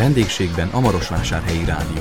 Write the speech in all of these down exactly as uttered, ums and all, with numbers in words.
Vendégségben a Marosvásárhelyi Rádió.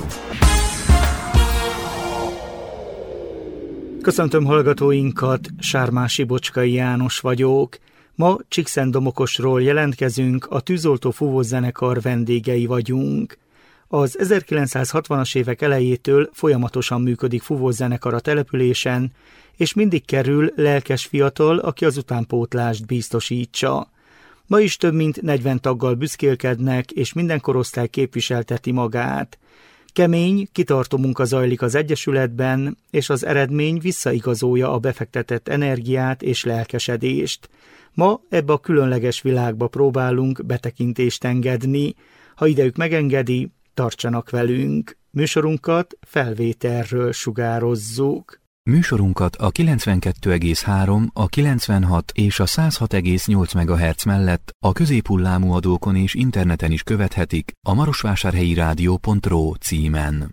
Köszöntöm hallgatóinkat, Sármási Bocskai János vagyok. Ma Csíkszentdomokosról jelentkezünk, a Tűzoltó Fúvószenekar vendégei vagyunk. Az ezerkilencszázhatvanas évek elejétől folyamatosan működik fúvószenekar a településen, és mindig kerül lelkes fiatal, aki az utánpótlást biztosítsa. Ma is több mint negyven taggal büszkélkednek, és minden korosztály képviselteti magát. Kemény, kitartó munka zajlik az egyesületben, és az eredmény visszaigazolja a befektetett energiát és lelkesedést. Ma ebbe a különleges világba próbálunk betekintést engedni. Ha idejük megengedi, tartsanak velünk. Műsorunkat felvételről sugározzuk. Műsorunkat a kilencvenkettő egész három, a kilencvenhat és a száz hat egész nyolc megahertz mellett a középhullámú adókon és interneten is követhetik a marosvásárhelyi rádió pont ro címen.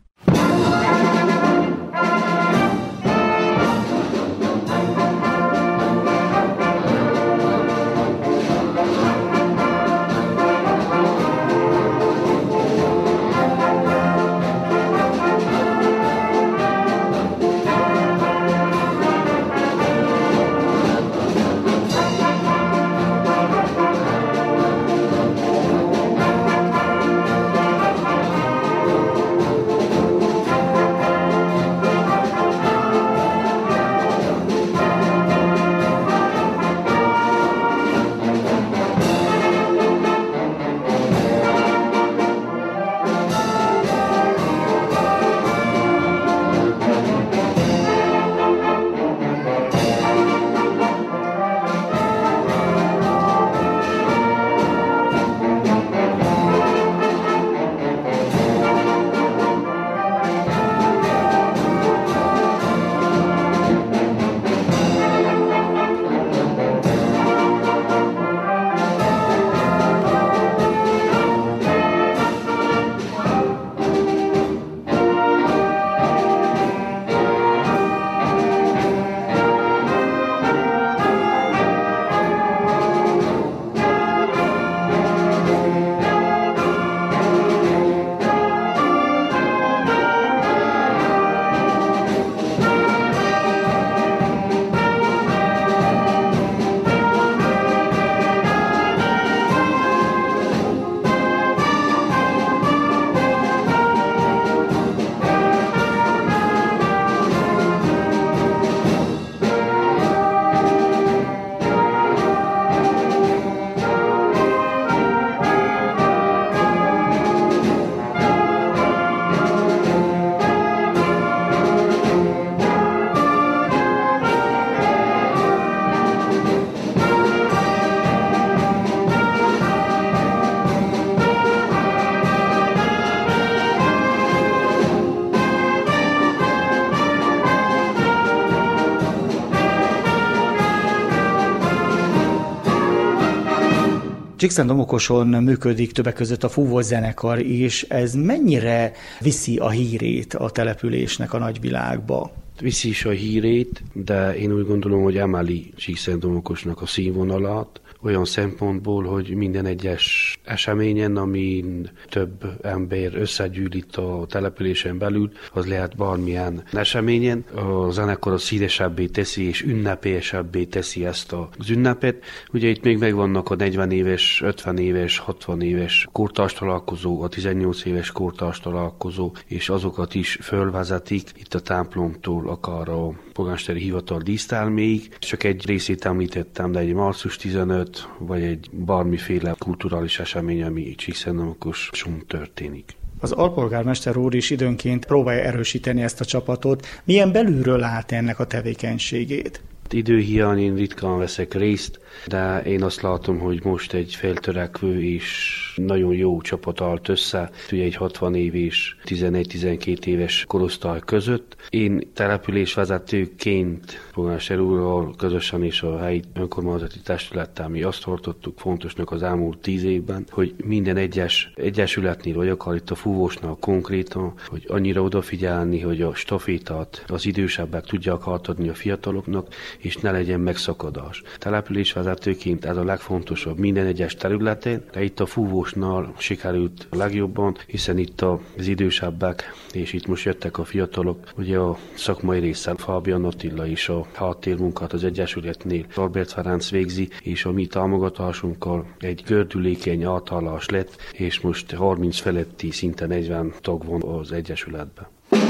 Csíkszentdomokoson működik többek között a fúvószenekar is. Ez mennyire viszi a hírét a településnek a nagyvilágba? Viszi is a hírét, de én úgy gondolom, hogy emeli Csíkszentdomokosnak a színvonalát, olyan szempontból, hogy minden egyes eseményen, amin több ember összegyűlik a településen belül, az lehet bármilyen eseményen. A zenekar színesebbé teszi és ünnepélyesebbé teszi ezt az ünnepet. Ugye itt még megvannak a negyven éves, ötven éves, hatvan éves kortárs találkozó, a tizennyolc éves kortárs találkozó, és azokat is fölvezetik itt a templomtól akár a polgármesteri hivatal díszterméig. Csak egy részét említettem, de egy március tizenötödike vagy egy bármiféle kulturális esemény, ami Csíkszentdomokoson történik. Az alpolgármester úr is időnként próbálja erősíteni ezt a csapatot. Milyen belülről lát ennek a tevékenységét? Időhiány én ritkán veszek részt, de én azt látom, hogy most egy feltörekvő és nagyon jó csapat állt össze, ugye egy hatvan éves, tizenegy-tizenkét éves korosztály között. Én településvezetőként polgármester úrral közösen és a helyi önkormányzati testülettel mi azt tartottuk fontosnak az elmúlt tíz évben, hogy minden egyes egyesületnél, vagy akár itt a fúvósnál konkrétan, hogy annyira odafigyelni, hogy a stafétát az idősebbek tudják átadni a fiataloknak, és ne legyen megszakadás. Településvezetőként ez a legfontosabb minden egyes területén, de itt a fúvósnál sikerült a legjobban, hiszen itt az idősebbek, és itt most jöttek a fiatalok, ugye a szakmai részen Fábián Attila is a háttérmunkát az Egyesületnél Albert Ferenc végzi, és a mi támogatásunkkal egy gördülékeny átállás lett, és most harminc feletti, szinte negyven tag van az Egyesületben.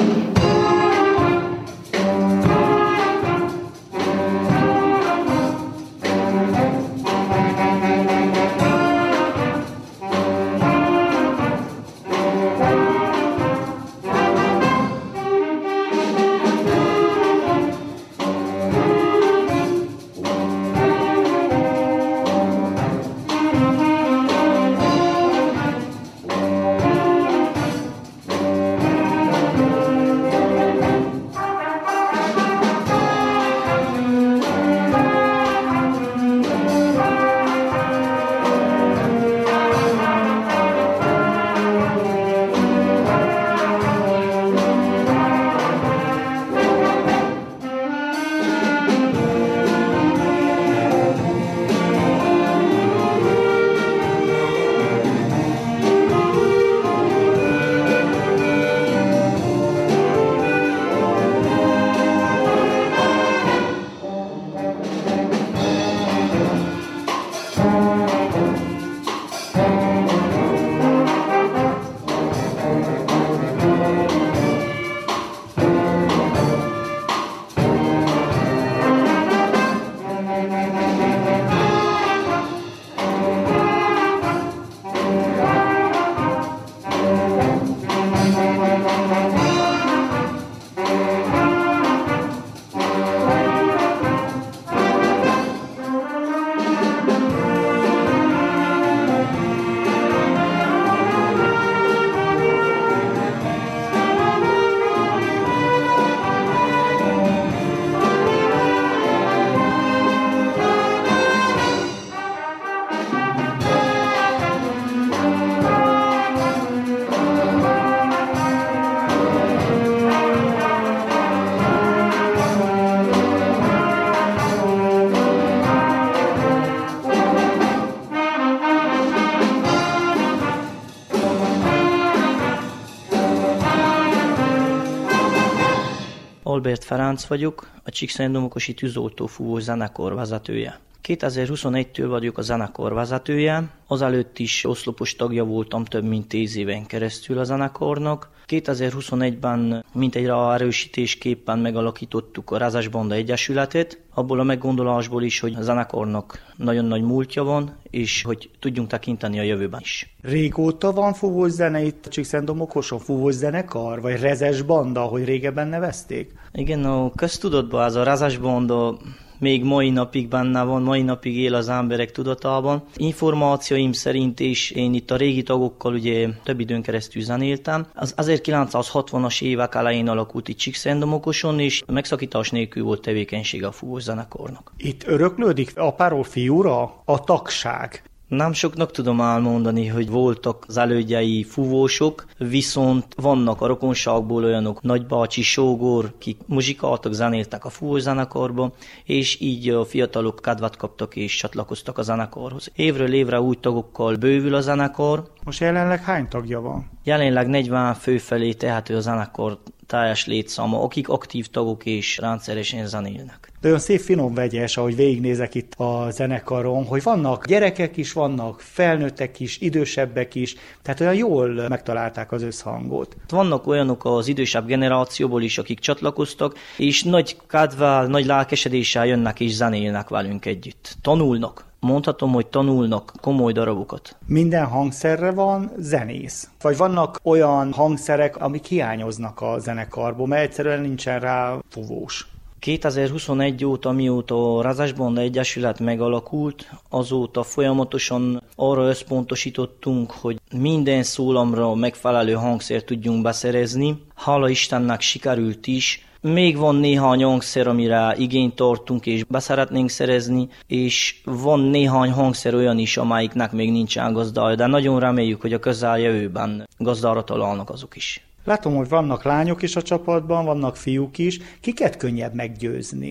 Albert Ferenc vagyok, a Csíkszentdomokosi Tűzoltó Fúvós zenekar vezetője. kétezer-huszonegytől vagyok a zenekar vezetője, azelőtt is oszlopos tagja voltam több mint tíz éven keresztül a zenekarnak. kétezer-huszonegyben mintegy ráerősítésképpen megalakítottuk a Rázás Banda Egyesületet, abból a meggondolásból is, hogy a zenekarnak nagyon nagy múltja van, és hogy tudjunk tekinteni a jövőben is. Régóta van fúvós zene itt Csíkszentdomokoson, fúvós zenekar, vagy Rezes Banda, ahogy régebben nevezték? Igen, a köztudatban ez a Rázás Banda még mai napig benne van, mai napig él az emberek tudatában. Információim szerint is én itt a régi tagokkal ugye több időn keresztül zenéltem. Az ezerkilencszázhatvanas évek elején alakult itt Csíkszentdomokoson, és megszakítás nélkül volt tevékenysége a fúvós zenekarnak. Itt öröklődik apáról fiúra a tagság? Nem soknak tudom elmondani, hogy voltak az elődjei fúvósok, viszont vannak a rokonságból olyanok, nagybácsi, sógor, kik muzsikáltak, zenéltek a fúvós zenekarba, és így a fiatalok kedvet kaptak és csatlakoztak a zenekarhoz. Évről évre új tagokkal bővül a zenekar. Most jelenleg hány tagja van? Jelenleg negyven fő felé tehető a zenekar teljes létszáma, akik aktív tagok és rendszeresen zenélnek. De olyan szép finom vegyes, ahogy végignézek itt a zenekaron, hogy vannak gyerekek is, vannak felnőttek is, idősebbek is, tehát olyan jól megtalálták az összhangot. Vannak olyanok az idősebb generációból is, akik csatlakoztak, és nagy kedvel, nagy lelkesedéssel jönnek és zenélnek velünk együtt. Tanulnak. Mondhatom, hogy tanulnak komoly darabokat. Minden hangszerre van zenész? Vagy vannak olyan hangszerek, amik hiányoznak a zenekarból, mert egyszerűen nincsen rá fúvós? kétezer-huszonegy óta, mióta a Rázás Banda Egyesület megalakult, azóta folyamatosan arra összpontosítottunk, hogy minden szólamra megfelelő hangszert tudjunk beszerezni. Hála Istennek sikerült is. Még van néhány hangszer, amire igényt tartunk és beszeretnénk szerezni, és van néhány hangszer olyan is, amelyiknek még nincsen gazdája, de nagyon reméljük, hogy a közeljövőben gazdára találnak azok is. Látom, hogy vannak lányok is a csapatban, vannak fiúk is. Kiket könnyebb meggyőzni?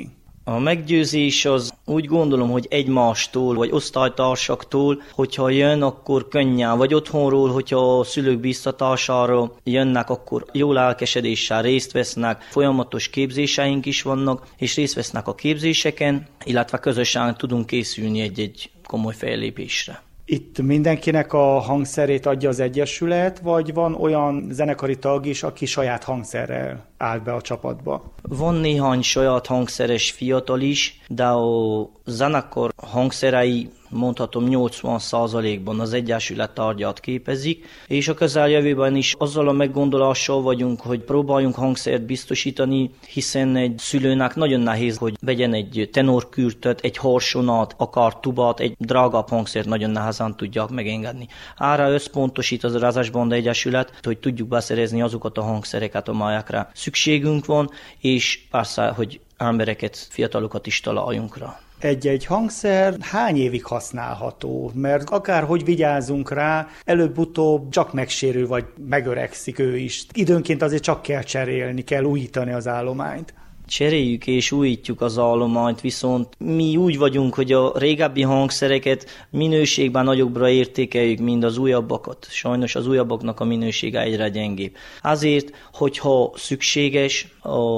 A meggyőzés az úgy gondolom, hogy egymástól, vagy osztálytársaktól, hogyha jön, akkor könnyen, vagy otthonról, hogyha a szülők biztatására jönnek, akkor jó lelkesedéssel részt vesznek, folyamatos képzéseink is vannak, és részt vesznek a képzéseken, illetve közösen tudunk készülni egy-egy komoly fellépésre. Itt mindenkinek a hangszerét adja az egyesület, vagy van olyan zenekari tag is, aki saját hangszerrel áll be a csapatba? Van néhány saját hangszeres fiatal is, de a zenekar hangszerei mondhatom nyolcvan százalékban az egyesület tárgyát képezik, és a közeljövőben is azzal a meggondolással vagyunk, hogy próbáljunk hangszert biztosítani, hiszen egy szülőnek nagyon nehéz, hogy vegyen egy tenorkürtöt, egy harsonát, akár tubát, egy drágább hangszert nagyon nehezen tudják megengedni. Ára összpontosít az Rázásbanda Egyesület, hogy tudjuk beszerezni azokat a hangszereket, amelyekre szükségünk van, és persze, hogy embereket, fiatalokat is találjunk rá. Egy-egy hangszer hány évig használható? Mert akárhogy vigyázunk rá, előbb-utóbb csak megsérül, vagy megöregszik ő is. Időnként azért csak kell cserélni, kell újítani az állományt. Cseréljük és újítjuk az állományt, viszont mi úgy vagyunk, hogy a régebbi hangszereket minőségben nagyobbra értékeljük, mint az újabbakat. Sajnos az újabbaknak a minősége egyre gyengébb. Azért, hogyha szükséges,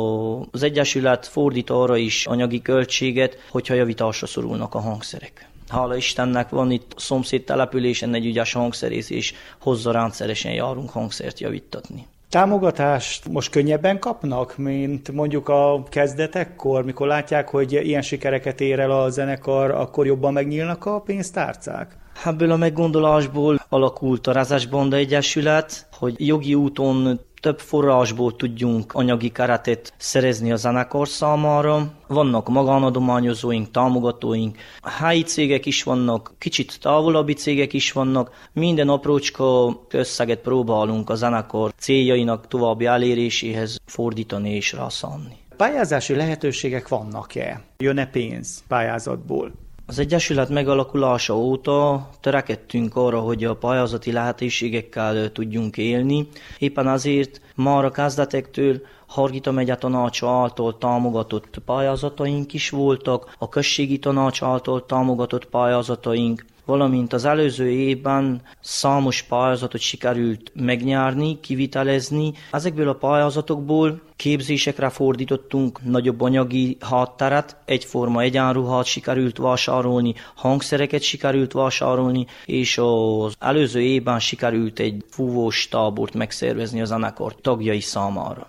az Egyesület fordít arra is anyagi költséget, hogyha javításra szorulnak a hangszerek. Hála Istennek van itt a szomszéd településen egy ügyes hangszerész, és hozzá rendszeresen járunk hangszert javítatni. Támogatást most könnyebben kapnak, mint mondjuk a kezdetekkor, mikor látják, hogy ilyen sikereket ér el a zenekar, akkor jobban megnyílnak a pénztárcák? Ebből a meggondolásból alakult a Rázásbanda Egyesület, hogy jogi úton több forrásból tudjunk anyagi keretet szerezni a zenekar számára. Vannak magánadományozóink, támogatóink, helyi cégek is vannak, kicsit távolabbi cégek is vannak. Minden aprócska összeget próbálunk a zenekar céljainak további eléréséhez fordítani és rászánni. Pályázási lehetőségek vannak-e? Jön-e pénz pályázatból? Az Egyesület megalakulása óta törekedtünk arra, hogy a pályázati lehetőségekkel tudjunk élni. Éppen azért már a kezdetektől Hargita megye tanácsa által támogatott pályázataink is voltak, a községi tanács által támogatott pályázataink, valamint az előző évben számos pályázatot sikerült megnyerni, kivitelezni. Ezekből a pályázatokból képzésekre fordítottunk nagyobb anyagi hátteret, egyforma egyenruhát sikerült vásárolni, hangszereket sikerült vásárolni, és az előző évben sikerült egy fúvós tábort megszervezni a zenekar tagjai számára.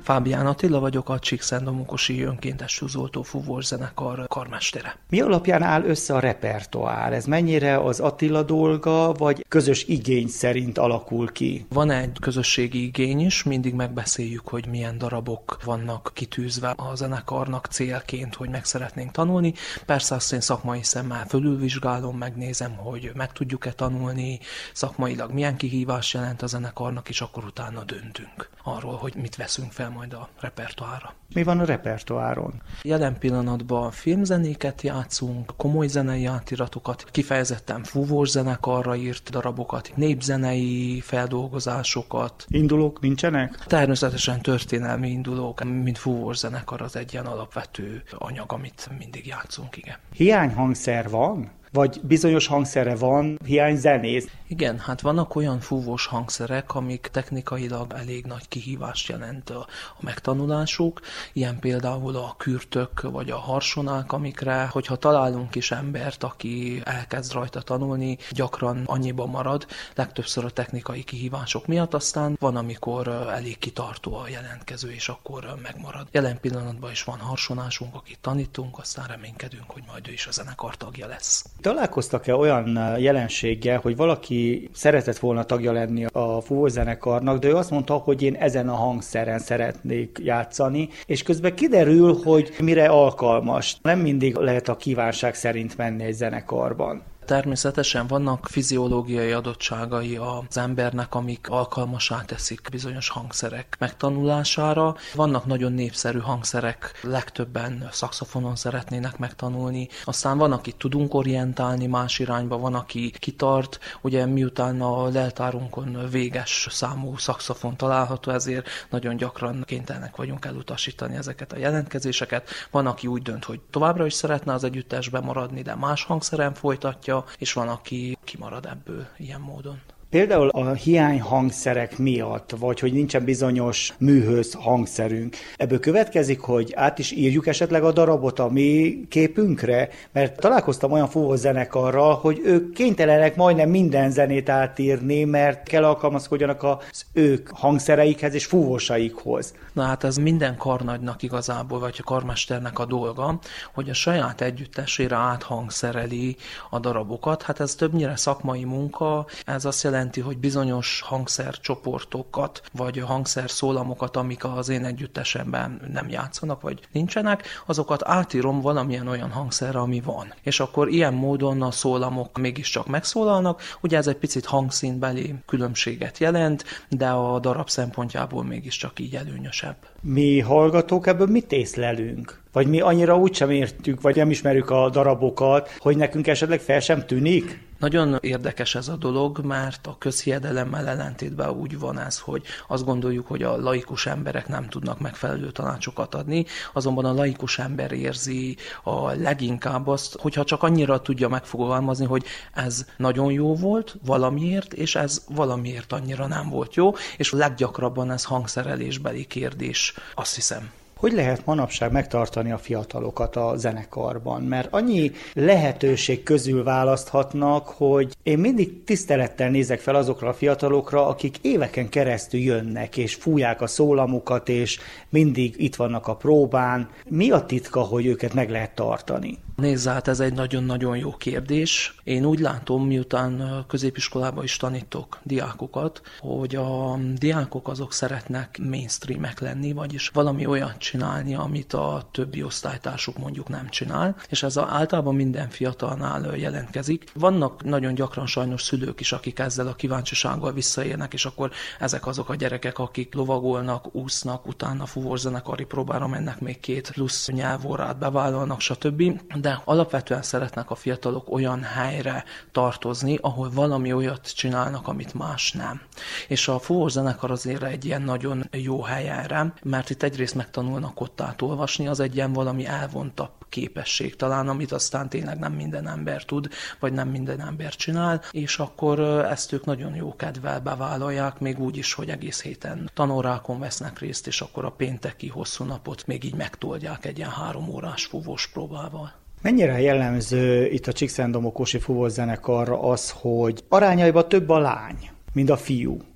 Fábián Attila vagyok, a Csíkszentdomokosi önkéntes tűzoltó fúvószenekar karmestere. Mi alapján áll össze a repertoár? Ez mennyire az Attila dolga, vagy közös igény szerint alakul ki? Van egy közösségi igény is, mindig megbeszéljük, hogy milyen darabok vannak kitűzve a zenekarnak célként, hogy meg szeretnénk tanulni. Persze azt én szakmai szemmel fölülvizsgálom, megnézem, hogy meg tudjuk-e tanulni, szakmailag milyen kihívás jelent a zenekarnak, és akkor utána döntünk arról, hogy mit veszünk fel majd a repertoárra. Mi van a repertoáron? Jelen pillanatban filmzenéket játszunk, komoly zenei átiratokat, kifejezetten fúvós zenekarra írt darabokat, népzenei feldolgozásokat. Indulók nincsenek? Természetesen történelmi indulók, mint fúvós zenekar az egy ilyen alapvető anyag, amit mindig játszunk, igen. Hiányhangszer van? Vagy bizonyos hangszere van, hiány zenész? Igen, hát vannak olyan fúvós hangszerek, amik technikailag elég nagy kihívást jelent a, a megtanulásuk, ilyen például a kürtök vagy a harsonák, amikre, hogyha találunk is embert, aki elkezd rajta tanulni, gyakran annyiban marad, legtöbbször a technikai kihívások miatt, aztán van, amikor elég kitartó a jelentkező, és akkor megmarad. Jelen pillanatban is van harsonásunk, akit tanítunk, aztán reménykedünk, hogy majd ő is a zenekar tagja lesz. Találkoztak-e olyan jelenséggel, hogy valaki szeretett volna tagja lenni a fúvószenekarnak, de ő azt mondta, hogy én ezen a hangszeren szeretnék játszani, és közben kiderül, hogy mire alkalmas. Nem mindig lehet a kívánság szerint menni egy zenekarban. Természetesen vannak fiziológiai adottságai az embernek, amik alkalmassá teszik bizonyos hangszerek megtanulására. Vannak nagyon népszerű hangszerek, legtöbben szaxofonon szeretnének megtanulni. Aztán van, akit tudunk orientálni más irányba, van, aki kitart. Ugye miután a leltárunkon véges számú szaxofon található, ezért nagyon gyakran kénytelenek vagyunk elutasítani ezeket a jelentkezéseket. Van, aki úgy dönt, hogy továbbra is szeretne az együttesben maradni, de más hangszeren folytatja, és van, aki kimarad ebből ilyen módon. Például a hiány hangszerek miatt, vagy hogy nincsen bizonyos műhöz hangszerünk, ebből következik, hogy át is írjuk esetleg a darabot a mi képünkre, mert találkoztam olyan fúvószenekarral, hogy ők kénytelenek majdnem minden zenét átírni, mert kell alkalmazkodjanak az ők hangszereikhez és fúvósaikhoz. Na hát ez minden karnagynak igazából, vagy a karmesternek a dolga, hogy a saját együttesére áthangszereli a darabokat. Hát ez többnyire szakmai munka, ez azt jelenti, hogy bizonyos hangszercsoportokat, vagy hangszerszólamokat, amik az én együttesemben nem játszanak, vagy nincsenek, azokat átírom valamilyen olyan hangszerre, ami van. És akkor ilyen módon a szólamok mégiscsak megszólalnak, ugye ez egy picit hangszínbeli különbséget jelent, de a darab szempontjából mégiscsak így előnyösebb. Mi hallgatók ebből mit észlelünk? Vagy mi annyira úgysem értjük, vagy nem ismerjük a darabokat, hogy nekünk esetleg fel sem tűnik? Nagyon érdekes ez a dolog, mert a közhiedelemmel ellentétben úgy van ez, hogy azt gondoljuk, hogy a laikus emberek nem tudnak megfelelő tanácsokat adni, azonban a laikus ember érzi a leginkább azt, hogyha csak annyira tudja megfogalmazni, hogy ez nagyon jó volt valamiért, és ez valamiért annyira nem volt jó, és leggyakrabban ez hangszerelésbeli kérdés, azt hiszem. Hogy lehet manapság megtartani a fiatalokat a zenekarban? Mert annyi lehetőség közül választhatnak, hogy én mindig tisztelettel nézek fel azokra a fiatalokra, akik éveken keresztül jönnek, és fújják a szólamukat, és mindig itt vannak a próbán. Mi a titka, hogy őket meg lehet tartani? Nézz át, ez egy nagyon-nagyon jó kérdés. Én úgy látom, miután középiskolában is tanítok diákokat, hogy a diákok azok szeretnek mainstreamek lenni, vagyis valami olyat csinálni, amit a többi osztálytársuk mondjuk nem csinál, és ez általában minden fiatalnál jelentkezik. Vannak nagyon gyakran sajnos szülők is, akik ezzel a kíváncsisággal visszaélnek, és akkor ezek azok a gyerekek, akik lovagolnak, úsznak, utána fúvószenekari próbára mennek, még két plusz nyelvórát bevállalnak, stb. De alapvetően szeretnek a fiatalok olyan helyre tartozni, ahol valami olyat csinálnak, amit más nem. És a fúvószenekar azért egy ilyen nagyon jó hely erre, mert itt egyrészt megtanulnak kottát olvasni, az egy ilyen valami elvontabb képesség talán, amit aztán tényleg nem minden ember tud, vagy nem minden ember csinál, és akkor ezt ők nagyon jó kedvel bevállalják, még úgy is, hogy egész héten tanórákon vesznek részt, és akkor a pénteki hosszú napot még így megtoldják egy ilyen három órás fúvós próbával. Mennyire jellemző itt a Csíkszentdomokosi fúvószenekarra az, hogy arányaiban több a lány, mint a fiú?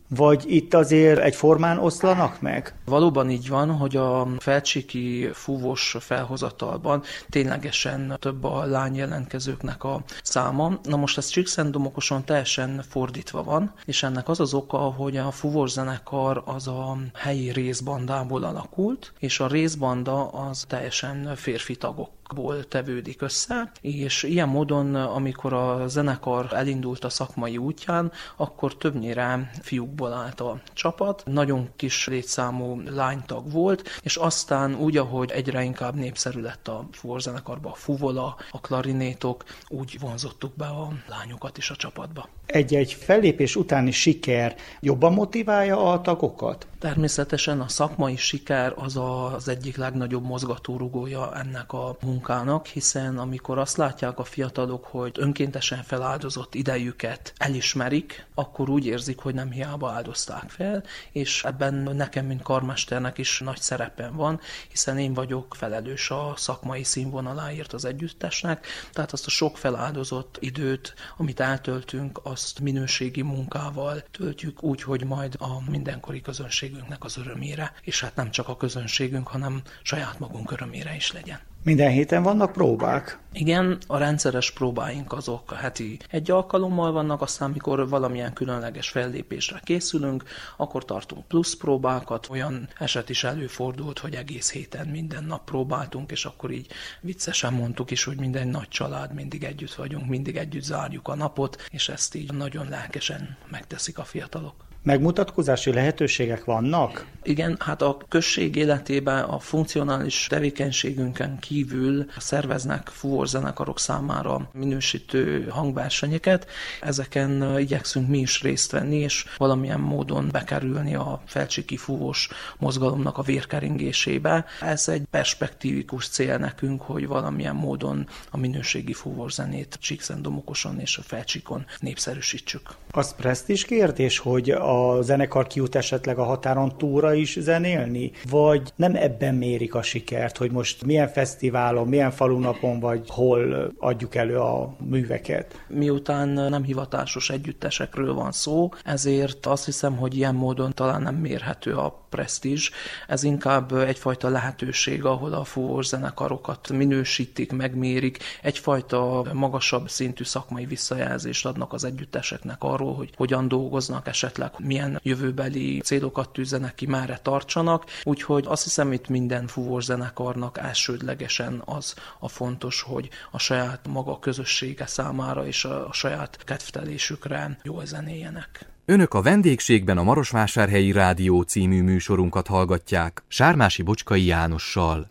Vagy itt azért egyformán oszlanak meg? Valóban így van, hogy a felcsíki fúvós felhozatalban ténylegesen több a lány jelentkezőknek a száma. Na most ez Csíkszentdomokoson teljesen fordítva van, és ennek az az oka, hogy a fúvós zenekar az a helyi részbandából alakult, és a részbanda az teljesen férfi tagok ból tevődik össze, és ilyen módon, amikor a zenekar elindult a szakmai útján, akkor többnyire fiúkból állt a csapat, nagyon kis létszámú lánytag volt, és aztán úgy, ahogy egyre inkább népszerű lett a fúvózenekarba a fuvola, a klarinétok, úgy vonzottuk be a lányokat is a csapatba. Egy-egy fellépés utáni siker jobban motiválja a tagokat? Természetesen a szakmai siker az az egyik legnagyobb mozgatórugója ennek a munkának, hiszen amikor azt látják a fiatalok, hogy önkéntesen feláldozott idejüket elismerik, akkor úgy érzik, hogy nem hiába áldozták fel, és ebben nekem, mint karmesternek is nagy szerepem van, hiszen én vagyok felelős a szakmai színvonaláért az együttesnek, tehát azt a sok feláldozott időt, amit eltöltünk, azt minőségi munkával töltjük úgy, hogy majd a mindenkori közönségünknek az örömére, és hát nem csak a közönségünk, hanem saját magunk örömére is legyen. Minden héten vannak próbák? Igen, a rendszeres próbáink azok heti egy alkalommal vannak, aztán mikor valamilyen különleges fellépésre készülünk, akkor tartunk plusz próbákat. Olyan eset is előfordult, hogy egész héten minden nap próbáltunk, és akkor így viccesen mondtuk is, hogy minden nagy család, mindig együtt vagyunk, mindig együtt zárjuk a napot, és ezt így nagyon lelkesen megteszik a fiatalok. Megmutatkozási lehetőségek vannak? Igen, hát a község életében a funkcionális tevékenységünkön kívül szerveznek fúvózenekarok számára minősítő hangversenyeket. Ezeken igyekszünk mi is részt venni, és valamilyen módon bekerülni a felcsíki fúvós mozgalomnak a vérkeringésébe. Ez egy perspektívikus cél nekünk, hogy valamilyen módon a minőségi fúvózenét Csíkszentdomokoson és a Felcsíkon népszerűsítsük. Az presztízs kérdés, hogy a zenekar kijut esetleg a határon túlra is zenélni? Vagy nem ebben mérik a sikert, hogy most milyen fesztiválon, milyen falunapon vagy hol adjuk elő a műveket? Miután nem hivatásos együttesekről van szó, ezért azt hiszem, hogy ilyen módon talán nem mérhető a presztízs. Ez inkább egyfajta lehetőség, ahol a fúvós zenekarokat minősítik, megmérik, egyfajta magasabb szintű szakmai visszajelzést adnak az együtteseknek arról, hogy hogyan dolgoznak, esetleg milyen jövőbeli célokat tűzzenek ki, merre tartsanak. Úgyhogy azt hiszem, itt minden fúvós zenekarnak elsődlegesen az a fontos, hogy a saját maga közössége számára és a saját kedvtelésükre jól zenéljenek. Önök a vendégségben a Marosvásárhelyi Rádió című műsorunkat hallgatják Sármási Bocskai Jánossal.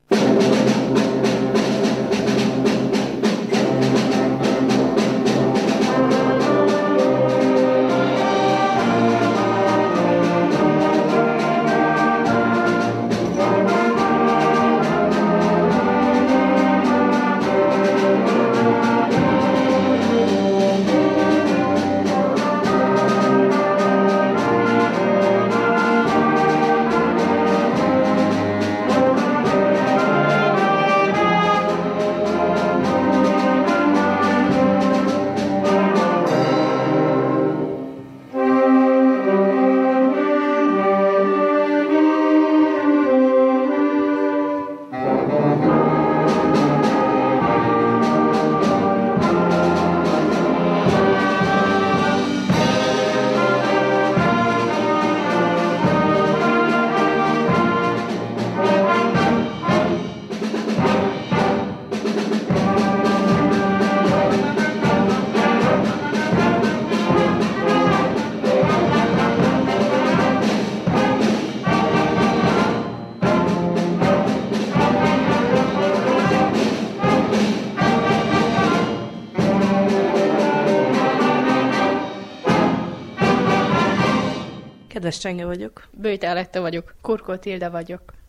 Kedves Csenge vagyok. Böjt Aletta vagyok. Kurkó Tilda vagyok.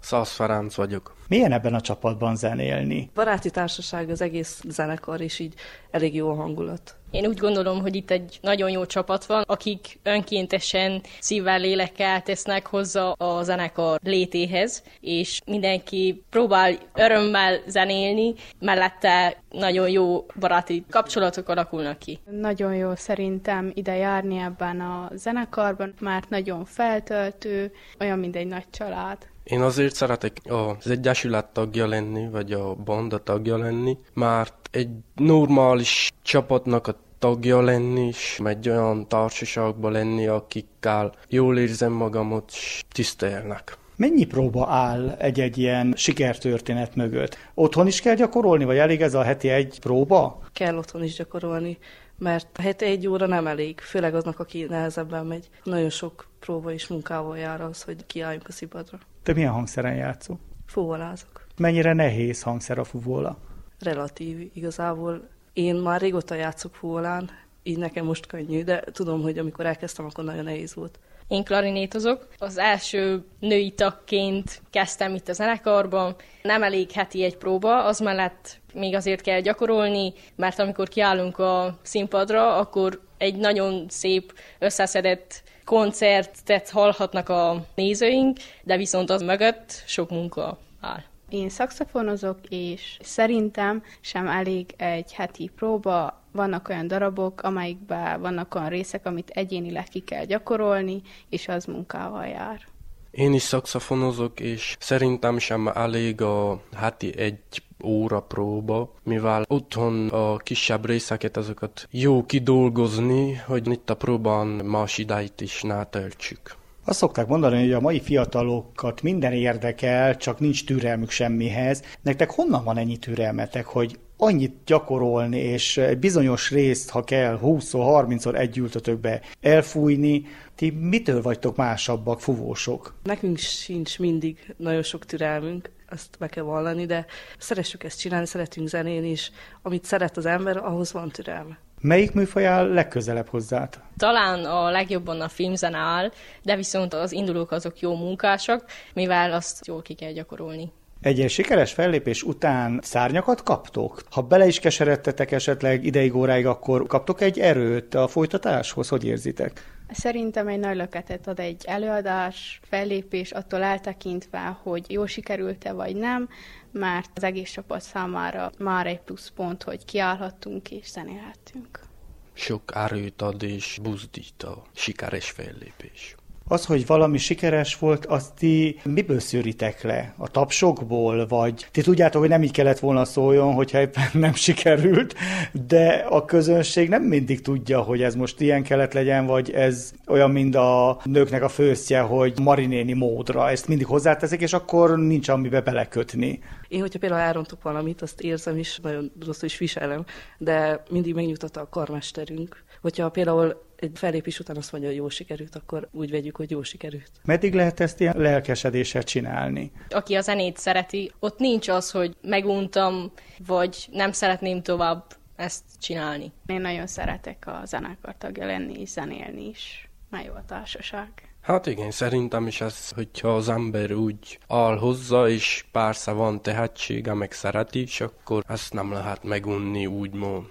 Szász Ferenc vagyok. Milyen ebben a csapatban zenélni? Baráti társaság az egész zenekar, és így elég jó a hangulat. Én úgy gondolom, hogy itt egy nagyon jó csapat van, akik önkéntesen szívvel, lélekkel tesznek hozzá a zenekar létéhez, és mindenki próbál örömmel zenélni, mellette nagyon jó baráti kapcsolatok alakulnak ki. Nagyon jó szerintem ide járni ebben a zenekarban, mert nagyon feltöltő, olyan, mint egy nagy család. Én azért szeretek az egyesület tagja lenni, vagy a banda tagja lenni, mert egy normális csapatnak a tagja lenni, és egy olyan társaságban lenni, akikkel jól érzem magamat, és tisztelnek. Mennyi próba áll egy-egy ilyen sikertörténet mögött? Otthon is kell gyakorolni, vagy elég ez a heti egy próba? Kell otthon is gyakorolni, mert a heti egy óra nem elég, főleg aznak, aki nehezebben megy. Nagyon sok próba és munkával jár az, hogy kiálljunk a színpadra. Te milyen hangszeren játszol? Fuvolázok. Mennyire nehéz hangszer a fuvola? Relatív igazából. Én már régóta játszok fuvolán, így nekem most könnyű, de tudom, hogy amikor elkezdtem, akkor nagyon nehéz volt. Én klarinétozok. Az első női tagként kezdtem itt a zenekarban. Nem elég heti egy próba, az mellett még azért kell gyakorolni, mert amikor kiállunk a színpadra, akkor egy nagyon szép, összeszedett koncertet hallhatnak a nézőink, de viszont az mögött sok munka áll. Én szaxofonozok, és szerintem sem elég egy heti próba. Vannak olyan darabok, amelyikben vannak olyan részek, amit egyénileg ki kell gyakorolni, és az munkával jár. Én is szaxofonozok, és szerintem sem elég a heti egy óra próba, mivel otthon a kisebb részeket, azokat jó kidolgozni, hogy itt a próbán más idejét is ne töltsük. Azt szokták mondani, hogy a mai fiatalokat minden érdekel, csak nincs türelmük semmihez. Nektek honnan van ennyi türelmetek, hogy annyit gyakorolni, és egy bizonyos részt, ha kell, húsz-harmincszor együltötök be elfújni? Ti mitől vagytok másabbak, fuvósok? Nekünk sincs mindig nagyon sok türelmünk, azt meg kell vallani, de szeressük ezt csinálni, szeretünk zenélni, és amit szeret az ember, ahhoz van türelme. Melyik műfaj áll legközelebb hozzád? Talán a legjobban a filmzene áll, de viszont az indulók azok jó munkásak, mivel azt jól ki kell gyakorolni. Egy ilyen sikeres fellépés után szárnyakat kaptok? Ha bele is keseredtetek esetleg ideig óráig, akkor kaptok egy erőt a folytatáshoz? Hogy érzitek? Szerintem egy nagy löketet ad egy előadás, fellépés, attól eltekintve, hogy jól sikerült-e vagy nem, mert az egész csapat számára már egy plusz pont, hogy kiállhattunk és zenélhettünk. Sok erőt ad és buzdít a sikeres fellépés. Az, hogy valami sikeres volt, azt ti miből szűritek le? A tapsokból? Vagy ti tudjátok, hogy nem így kellett volna szóljon, hogyha éppen nem sikerült, de a közönség nem mindig tudja, hogy ez most ilyen kellett legyen, vagy ez olyan, mint a nőknek a főztje, hogy marinéni módra. Ezt mindig hozzáteszik, és akkor nincs amibe belekötni. Én, hogyha például elrontok valamit, azt érzem is, nagyon rosszul is viselem, de mindig megnyugtat a karmesterünk. Hogyha például egy fellépés után azt mondja, hogy jó sikerült, akkor úgy vegyük, hogy jó sikerült. Meddig lehet ezt ilyen lelkesedéssel csinálni? Aki a zenét szereti, ott nincs az, hogy meguntam, vagy nem szeretném tovább ezt csinálni. Én nagyon szeretek a zenekar tagja lenni és zenélni is. Már jó a társaság. Hát igen, szerintem is ez, hogyha az ember úgy áll hozzá, és persze van tehetsége, meg szereti is, akkor ezt nem lehet megunni, úgymond.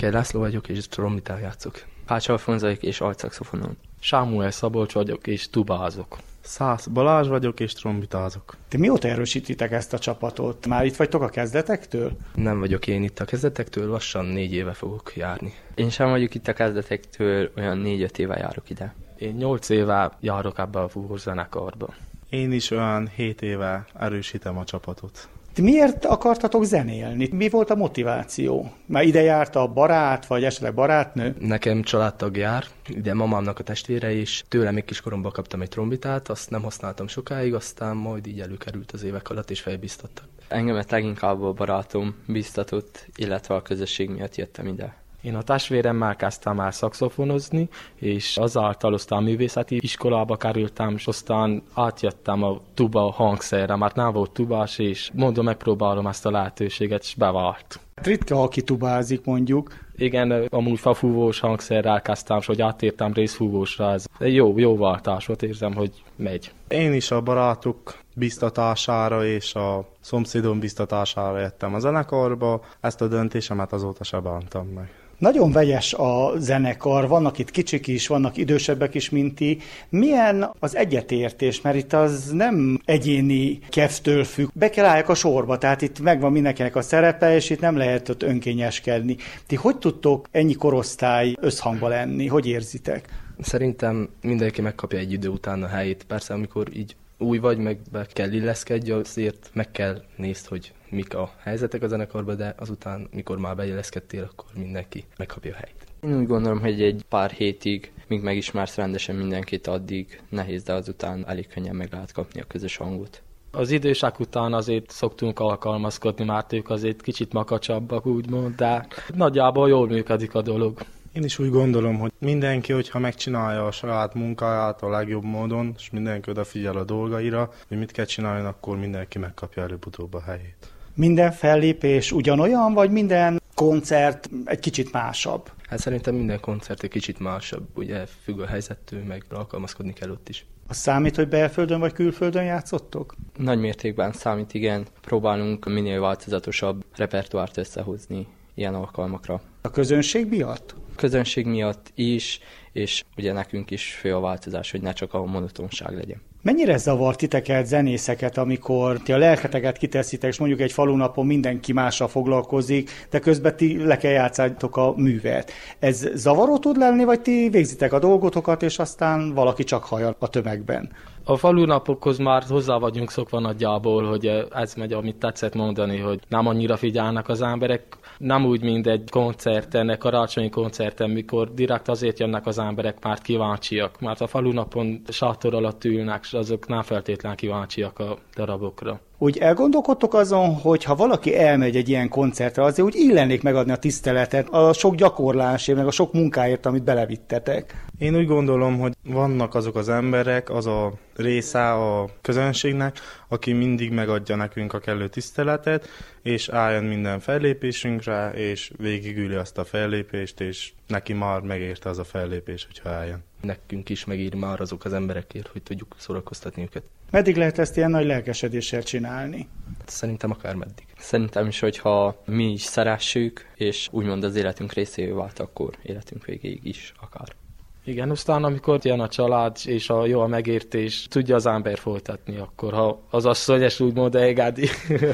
Székely László vagyok, és trombitán játszok. Pács Alfonz és altszaxofonon. Sámuel Szabolcs vagyok, és tubázok. Szász Balázs vagyok, és trombitázok. Ti mióta erősítitek ezt a csapatot? Már itt vagytok a kezdetektől? Nem vagyok én itt a kezdetektől, lassan négy éve fogok járni. Én sem vagyok itt a kezdetektől, olyan négy-öt éve járok ide. Én nyolc éve járok ebbe a fúvózenekarba. Én is olyan hét éve erősítem a csapatot. Ti miért akartatok zenélni? Mi volt a motiváció? Már ide járt a barát, vagy esetleg barátnő? Nekem családtag jár, ide mamámnak a testvére is. Tőlem még kiskoromban kaptam egy trombitát, azt nem használtam sokáig, aztán majd így előkerült az évek alatt, és felbiztattak. Engemet leginkább a barátom biztatott, illetve a közösség miatt jöttem ide. Én a testvéremmel kezdtem el szaxofonozni, és azáltal aztán művészeti iskolába kerültem, és aztán átjöttem a tuba hangszerre, mert nem volt tubás, és mondom, megpróbálom ezt a lehetőséget, és bevált. Ritka, aki tubázik, mondjuk. Igen, amúgy fafúvós hangszerrel kezdtem, és hogy áttértem részfúvósra, ez jó, jó váltás volt, érzem, hogy megy. Én is a barátok biztatására és a szomszédom biztatására jöttem a zenekarba, ezt a döntésemet azóta se bántam meg. Nagyon vegyes a zenekar, vannak itt kicsik is, vannak idősebbek is, mint ti. Milyen az egyetértés, mert itt az nem egyéni kevtől függ. Be kell álljak a sorba, tehát itt megvan mindenkinek a szerepe, és itt nem lehet ott önkényeskedni. Ti hogy tudtok ennyi korosztály összhangba lenni? Hogy érzitek? Szerintem mindenki megkapja egy idő után a helyét. Persze, amikor így új vagy, meg be kell illeszkedj, azért meg kell nézd, hogy mik a helyzetek a zenekarban, de azután, mikor már beilleszkedtél, akkor mindenki megkapja a helyét. Én úgy gondolom, hogy egy pár hétig, míg megismersz rendesen mindenkit, addig nehéz, de azután elég könnyen meg lehet kapni a közös hangot. Az idősek után azért szoktunk alkalmazkodni, mert ők azért kicsit makacsabbak, úgymond, de nagyjából jól működik a dolog. Én is úgy gondolom, hogy mindenki, hogyha megcsinálja a saját munkáját a legjobb módon, és mindenki odafigyel a dolgaira, hogy mit kell csinálni, akkor mindenki megkapja előbb-utóbb a helyét. Minden fellépés ugyanolyan, vagy minden koncert egy kicsit másabb? Hát szerintem minden koncert egy kicsit másabb, ugye függ a helyzettől, meg alkalmazkodni kell ott is. Az számít, hogy belföldön vagy külföldön játszottok? Nagy mértékben számít, igen. Próbálunk minél változatosabb repertoárt összehozni ilyen alkalmakra. A közönség miatt? A közönség miatt is, és ugye nekünk is fő a változás, hogy ne csak a monotonság legyen. Mennyire zavar titeket, zenészeket, amikor ti a lelketeket kiteszitek, és mondjuk egy falunapon mindenki mással foglalkozik, de közben ti le kell játszátok a művet. Ez zavaró tud lenni, vagy ti végzitek a dolgotokat, és aztán valaki csak hajal a tömegben? A falunapokhoz már hozzá vagyunk szokva nagyjából, hogy ez megy, amit tetszett mondani, hogy nem annyira figyelnek az emberek, nem úgy, mint egy koncerten, egy karácsonyi koncerten, mikor direkt azért jönnek az emberek, mert kíváncsiak, mert a falunapon sátor alatt ülnek, és azok nem feltétlenül kíváncsiak a darabokra. Úgy elgondolkodtok azon, hogy ha valaki elmegy egy ilyen koncertre, azért úgy illennék megadni a tiszteletet a sok gyakorlásért, meg a sok munkáért, amit belevittetek. Én úgy gondolom, hogy vannak azok az emberek, az a része a közönségnek, aki mindig megadja nekünk a kellő tiszteletet, és álljon minden fellépésünkre, és végigüli azt a fellépést, és neki már megérte az a fellépés, hogyha álljon. Nekünk is megír már azok az emberekért, hogy tudjuk szórakoztatni őket. Meddig lehet ezt ilyen nagy lelkesedéssel csinálni? Szerintem akár meddig. Szerintem is, hogyha mi is szeressük, és úgymond az életünk részévé vált, akkor életünk végéig is akár. Igen, aztán amikor jön a család, és a jó a megértés, tudja az ember folytatni, akkor ha az asszony ezt úgymond elgádi.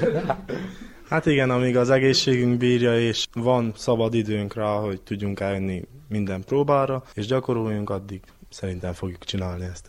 Hát igen, amíg az egészségünk bírja, és van szabad időnk rá, hogy tudjunk eljönni minden próbára, és gyakoroljunk, addig szerintem fogjuk csinálni ezt.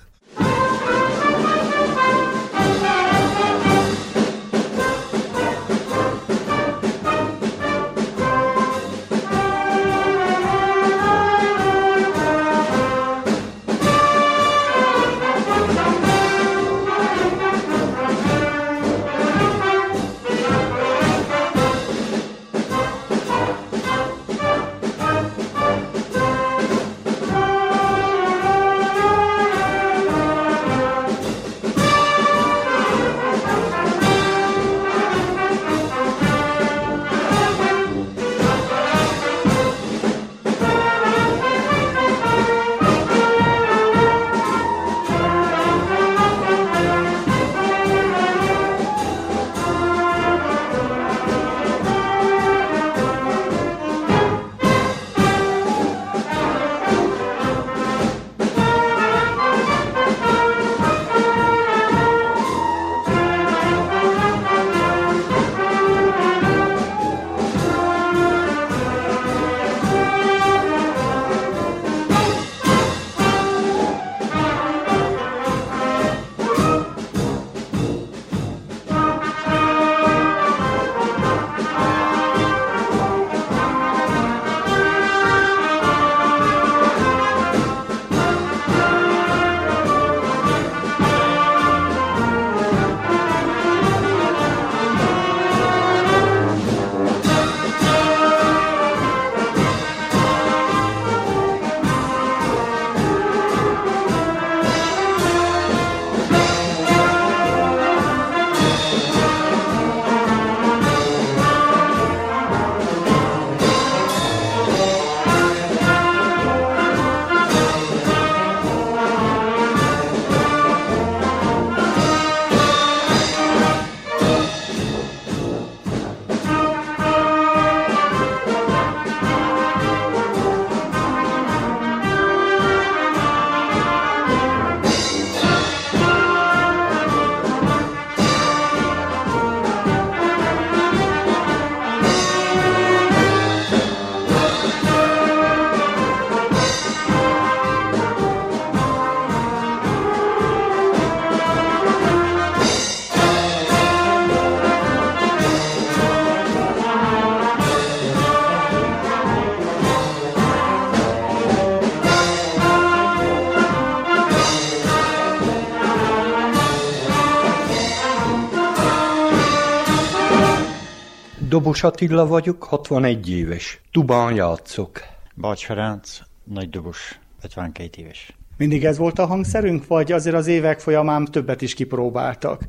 Dobos Attila vagyok, hatvanegy éves. Tubán játszok. Bács Ferenc, nagy dobos, ötvenkét éves. Mindig ez volt a hangszerünk, vagy azért az évek folyamán többet is kipróbáltak?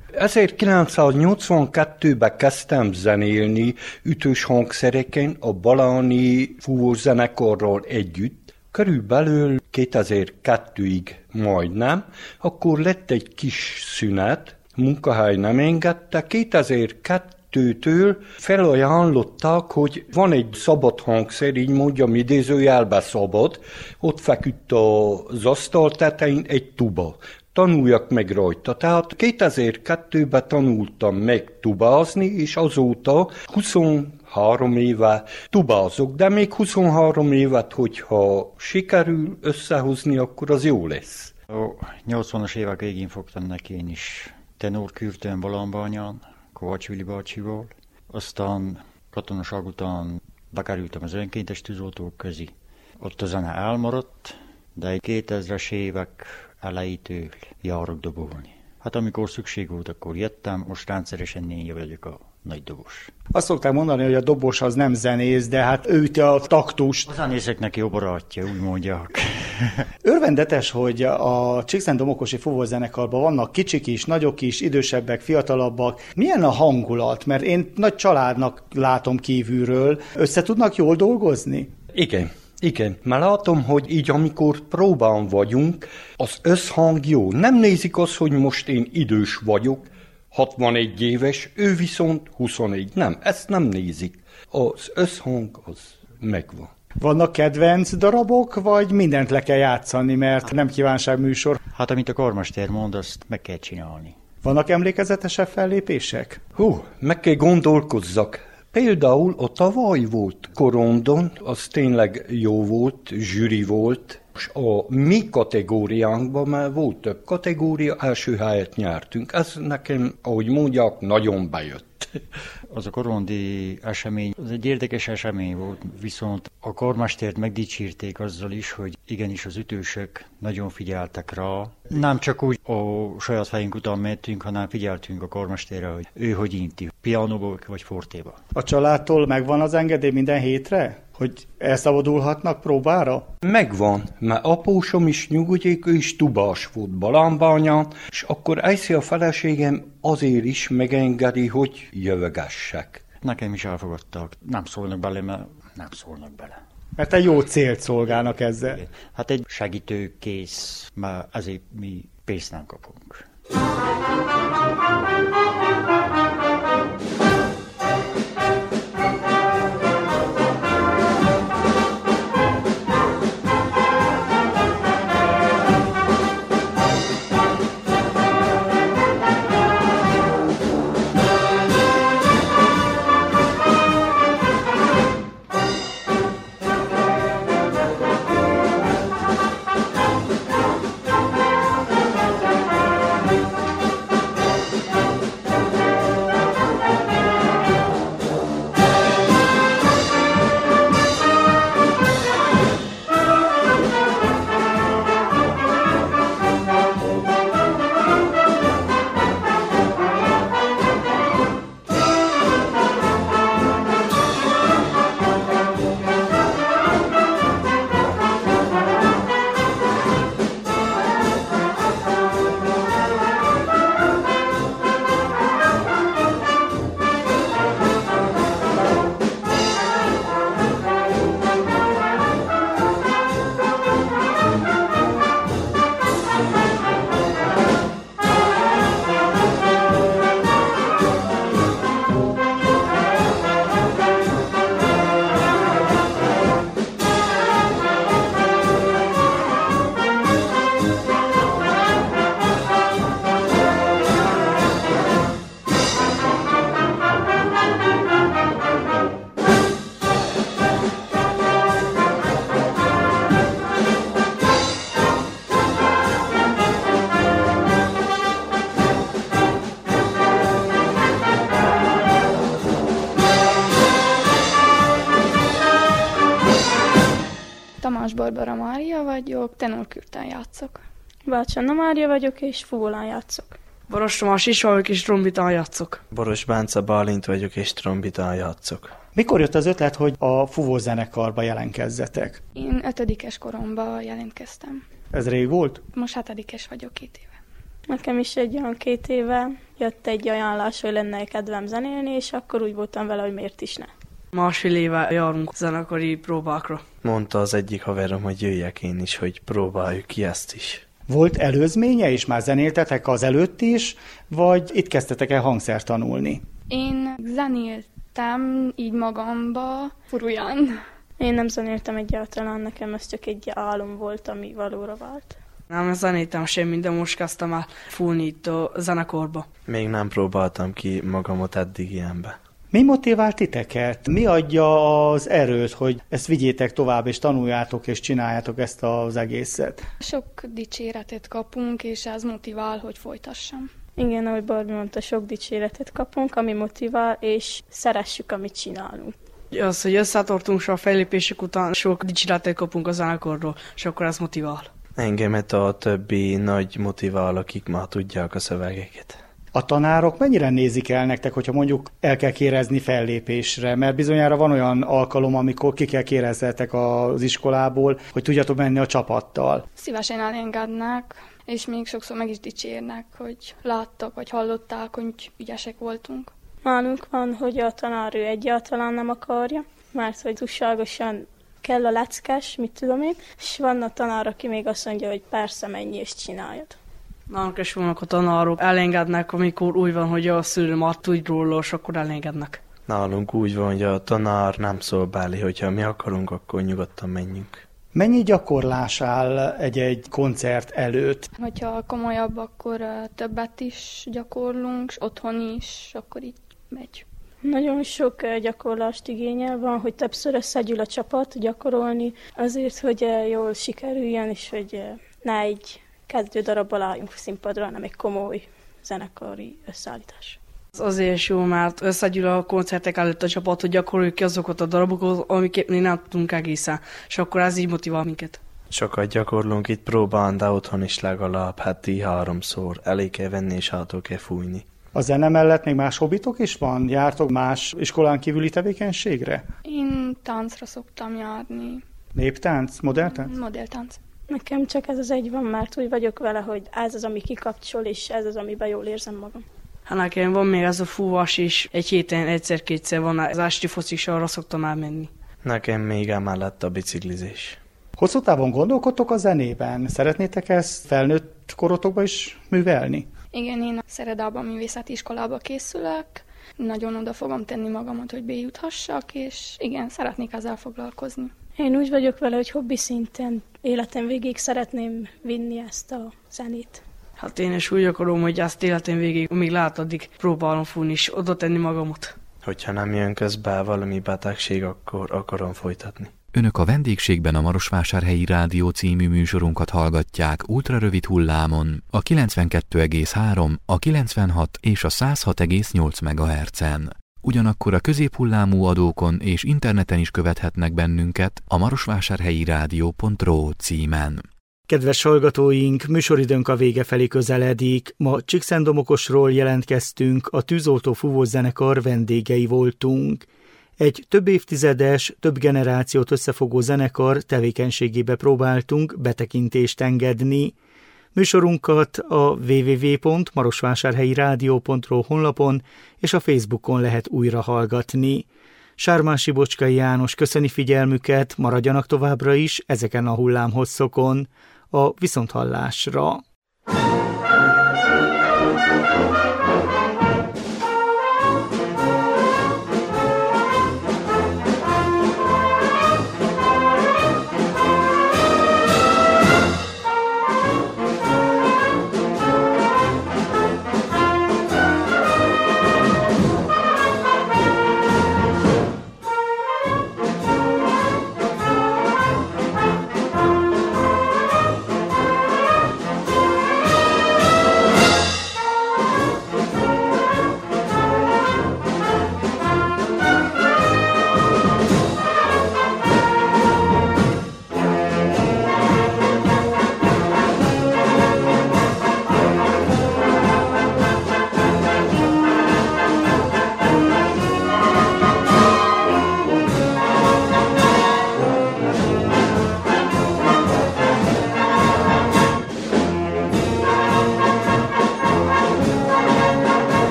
ezerkilencszáznyolcvankettőben kezdtem zenélni ütős hangszereken a Baláni fúvós zenekarral együtt. Körülbelül kétezer-kettőig majdnem, akkor lett egy kis szünet, munkahely nem engedte, kétezer-kettőtől felajánlották, hogy van egy szabad hangszer, így mondjam idézőjelbe szabad, ott feküdt az asztal tetején egy tuba. Tanuljak meg rajta. Tehát kétezer-kettőben tanultam meg tubázni, és azóta huszonhárom éve tubázok, de még huszonhárom évet, hogyha sikerül összehozni, akkor az jó lesz. A nyolcvanas évek végén fogtam neki én is tenorkürtőn Balambányán, Kovács Vili bácsival. Aztán katonaság után bekerültem az önkéntes tűzoltók közé. Ott a zene elmaradt, de egy kétezres évek elejétől járok dobolni. Hát amikor szükség volt, akkor jöttem, most rendszeresen én vagyok a nagy dobos. Azt szokták mondani, hogy a dobos az nem zenész, de hát ő üti a taktust. A zenészeknek jó barátja, úgy mondják. Örvendetes, hogy a Csíkszentdomokosi fúvózenekarban vannak kicsik is, nagyok is, idősebbek, fiatalabbak. Milyen a hangulat? Mert én nagy családnak látom kívülről. Össze tudnak jól dolgozni? Igen. Igen, mert látom, hogy így amikor próbán vagyunk, az összhang jó. Nem nézik azt, hogy most én idős vagyok, hatvanegy éves, ő viszont huszonegy. Nem, ezt nem nézik. Az összhang az megvan. Vannak kedvenc darabok, vagy mindent le kell játszani, mert nem kívánságműsor? Hát amit a karmester mond, azt meg kell csinálni. Vannak emlékezetesebb fellépések? Hú, meg kell gondolkozzak. Például a tavaly volt Korondon, az tényleg jó volt, zsűri volt, és a mi kategóriánkban már volt több kategória, első helyet nyertünk. Ez nekem, ahogy mondják, nagyon bejött. Az a korondi esemény, az egy érdekes esemény volt, viszont a karmestert megdicsírték azzal is, hogy igenis az ütősök nagyon figyeltek rá. Nem csak úgy a saját fejünk után mentünk, hanem figyeltünk a karmesterre, hogy ő hogy inti, pianóba vagy fortéba. A családtól megvan az engedély minden hétre? Hogy elszabadulhatnak próbára? Megvan, mert apósom is nyugodjék, ő is tubás volt Balambányán, és akkor eszi a feleségem azért is megengedi, hogy jövögessek. Nekem is elfogadtak. Nem szólnak bele, mert nem szólnak bele. Mert egy jó célt szolgálnak ezzel. Igen. Hát egy segítőkész, mert ezért mi pénzt nem kapunk. Tamás Barbara Mária vagyok, tenorkürtön játszok. Bács Anna Mária vagyok, és fúvolán játszok. Boros Tomás is vagyok, és trombitán játszok. Boros Bánca Bálint vagyok, és trombitán játszok. Mikor jött az ötlet, hogy a fúvózenekarba jelentkezzetek? Én ötödikes koromban jelentkeztem. Ez rég volt? Most hetedikes vagyok két éve. Nekem is egy olyan két éve jött egy ajánlás, hogy lenne kedvem zenélni, és akkor úgy voltam vele, hogy miért is ne. Másfél éve járunk zenekari próbákra. Mondta az egyik haverom, hogy jöjjek én is, hogy próbáljuk ki ezt is. Volt előzménye, és már zenéltetek az előtt is, vagy itt kezdtetek el hangszert tanulni? Én zenéltem így magamba, furuján. Én nem zenéltem egyáltalán, nekem ez csak egy álom volt, ami valóra vált. Nem zenéltem semmit, de most kezdtem el fúlni itt a zenekarba. Még nem próbáltam ki magamat eddig ilyenbe. Mi motivált titeket? Mi adja az erőt, hogy ezt vigyétek tovább, és tanuljátok, és csináljátok ezt az egészet? Sok dicséretet kapunk, és ez motivál, hogy folytassam. Igen, ahogy Barbi mondta, sok dicséretet kapunk, ami motivál, és szeressük, amit csinálunk. Az, hogy összetartunk, a fellépések után sok dicséretet kapunk a zenekarról, és akkor ez motivál. Engemet a többi nagy motivál, akik már tudják a szövegeket. A tanárok mennyire nézik el nektek, hogyha mondjuk el kell kérezni fellépésre? Mert bizonyára van olyan alkalom, amikor ki kell kérezzetek az iskolából, hogy tudjatok menni a csapattal. Szívesen elengednek, és még sokszor meg is dicsérnek, hogy láttak, vagy hallották, hogy ügyesek voltunk. Nálunk van, hogy a tanár ő egyáltalán nem akarja, mert hogy túlságosan kell a leckes, mit tudom én, és van a tanár, aki még azt mondja, hogy persze menj és csináljad. Nálunk is vannak a tanárok, elengednek, amikor úgy van, hogy a szülő már tud róla, és akkor elengednek. Nálunk úgy van, hogy a tanár nem szól belé, hogyha mi akarunk, akkor nyugodtan menjünk. Mennyi gyakorlás áll egy-egy koncert előtt? Hogyha komolyabb, akkor többet is gyakorlunk, és otthon is, akkor így megy. Nagyon sok gyakorlást igényel van, hogy többször összegyűl a csapat gyakorolni, azért, hogy jól sikerüljen, és hogy ne egy kezdő darabbal álljunk színpadra, hanem egy komoly zenekari összeállítás. Az azért is jó, mert összegyűl a koncertek előtt a csapat, hogy gyakoroljuk ki azokat a darabokat, amiket mi nem tudunk egészen, és akkor ez így motivál minket. Sokat gyakorlunk itt próbán, de otthon is legalább heti háromszor. Elég kell venni és hátul kell fújni. A zene mellett még más hobbitok is van? Jártok más iskolán kívüli tevékenységre? Én táncra szoktam járni. Néptánc? Modelltánc? Modelltánc. Nekem csak ez az egy van, mert úgy vagyok vele, hogy ez az, ami kikapcsol, és ez az, amiben jól érzem magam. Hát nekem van még ez a fúvás is, egy héten egyszer-kétszer van, az esti focis, arra szoktam elmenni. Nekem még emellett a biciklizés. Hosszú távon gondolkodtok a zenében? Szeretnétek ezt felnőtt korotokba is művelni? Igen, én a Szeredában művészeti iskolába készülök. Nagyon oda fogom tenni magamat, hogy bejuthassak, és igen, szeretnék ezzel foglalkozni. Én úgy vagyok vele, hogy hobbi szinten életem végig szeretném vinni ezt a zenét. Hát én is úgy akarom, hogy ezt életem végig, amíg lehet, addig próbálom fújni, és oda tenni magamat. Hogyha nem jön közbe valami betegség, akkor akarom folytatni. Önök a vendégségben a Marosvásárhelyi Rádió című műsorunkat hallgatják ultrarövid hullámon, a kilencvenkettő egész három, a kilencvenhat és a száz hat egész nyolc megahertzen. Ugyanakkor a középhullámú adókon és interneten is követhetnek bennünket a marosvásárhelyi rádió pont ro címen. Kedves hallgatóink, műsoridőnk a vége felé közeledik. Ma Csíkszentdomokosról jelentkeztünk, a Tűzoltó Fúvós Zenekar vendégei voltunk. Egy több évtizedes, több generációt összefogó zenekar tevékenységébe próbáltunk betekintést engedni. Műsorunkat a double-u double-u double-u pont marosvásárhelyi rádió pont ro honlapon és a Facebookon lehet újra hallgatni. Sármási Bocskai János köszöni figyelmüket, maradjanak továbbra is ezeken a hullámhosszokon. A viszonthallásra!